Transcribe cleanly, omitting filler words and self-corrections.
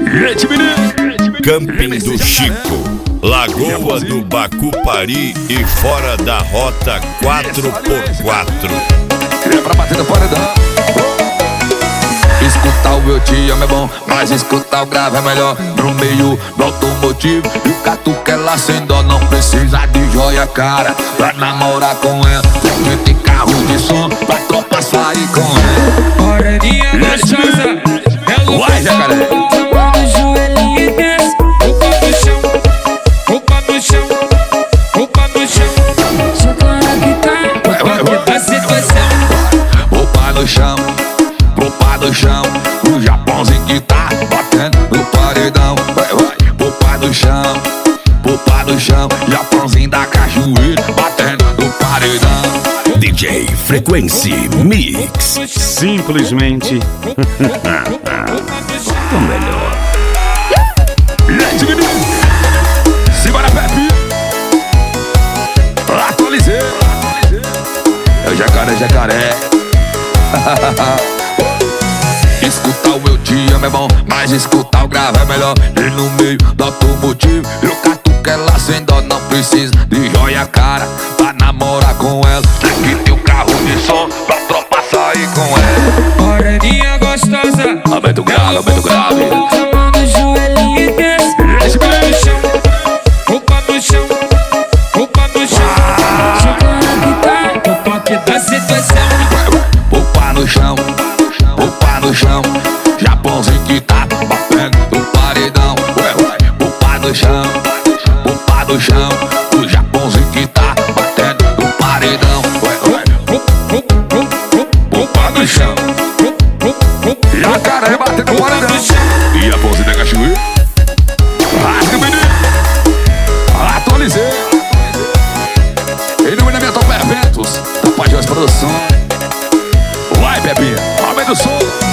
Camping do Chico, Lagoa do Bacupari e fora da rota 4x4. É pra bater no paredão. Escutar o Eu Te Amo é bom, mas escutar o grave é melhor. No meio do automotivo e o catuque ela sem dó. Não precisa de joia cara pra namorar com ela. Tem carro de som pra tropa sair com ela. Moreninha gostosa, Vai, jacaré. Quando o joelhinho e desce, roupa no chão, roupa no chão, roupa no chão. Jogando a guitarra, roupa da situação. Roupa no chão, roupa no chão. O Japãozinho que tá batendo no paredão. Vai, roupa no chão, roupa no chão. Japãozinho da cajueira batendo no paredão. DJ Frequency Mix. Simplesmente o melhor. Simbora, Pepe. Atualizei. É o jacaré, jacaré. Escutar o Eu Te Amo é bom, mas escutar o grave é melhor. E no meio do automotivo eu catuque ela sem dó. Não precisa de joia cara pra namorar com ela. Aqui tem o carro de som pra tropa sair com ela. Moreninha gostosa, Aumenta o grave, aumenta o grave. Quando o joelhinho e desce, roupa no chão, roupa no chão, roupa no chão. Jogando a guitarra, o pop da situação. Roupa no chão, roupa no chão. Japãozinho que tá batendo no paredão. Roupa no chão, roupa no chão. O Japãozinho que tá batendo no paredão. Roupa no chão. Jacaré batendo no paredão. E a pose da cachoeira. Rasga, menino. Atualizei. Iluminamento Perpétuos da Pajós Produção. Vai, Pepinha, aumenta o som.